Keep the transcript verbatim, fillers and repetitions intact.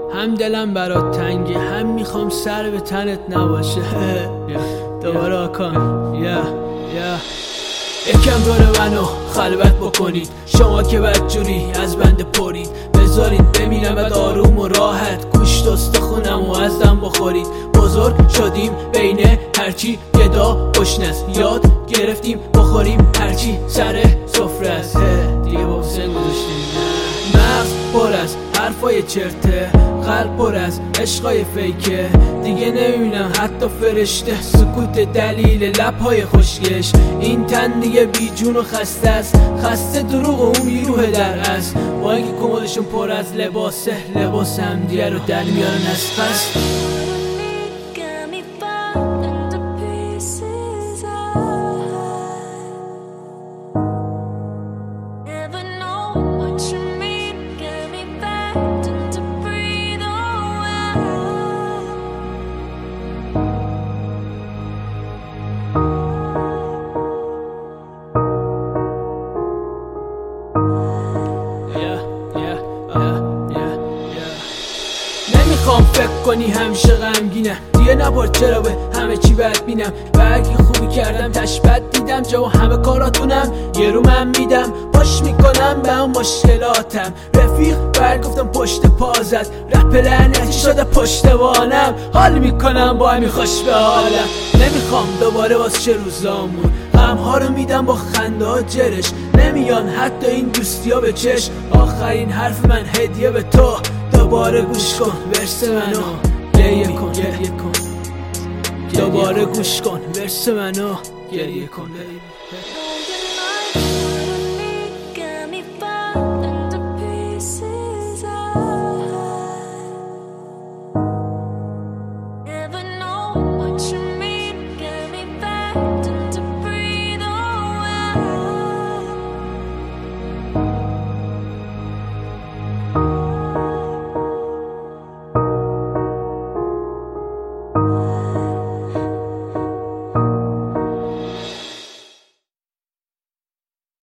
هم دلم برات تنگه، هم میخوام سر به تنت نباشه. دوباره آکان یا یا یکم دور منو خلوت بکنید، شما که بدجوری از بنده پرید. بذارید بمیرم بعد آروم و راحت، گوشت استخونم و از دم بخورید. بزرگ شدیم بین هرچی گدا گشنست، یاد گرفتیم بخوریم هرچی سر سفره است. دیگه با حسین گذاشتیم مغز پر از حرفای چرته، قلب پر از عشقای فیکه. دیگه نمیبینم حتی فرشته، سکوت دلیل لبهای خوشگلش. این تن دیگه بی جون و خسته است، خسته دروغ و اون بیروه در است. با اینکه کمدشون پر از لباسه، لباس هم دیگه رو در میارن از پس. نمیخوام فکر کنی همیشه غمگینم، دیگه نبار چرا به همه چی بد بینم. برگی خوبی کردم تشبت دیدم، جا و همه کاراتونم یه رو من میدم. پاش میکنم به اون مشکلاتم، رفیق برگ گفتم پشت پا زد. رپ لعنتی شده پشتوانم، حال میکنم با همی خوش به حالم. نمیخوام دوباره واسه چه روزامون، غمها رو میدم با خنده ها جرش. نمیان حتی این دوستی ها به چش. آخرین حرف من هدیه به تو، دوباره گوش کن ورس منو گریه کن گریه کن. دوباره گوش کن ورس منو گریه کن.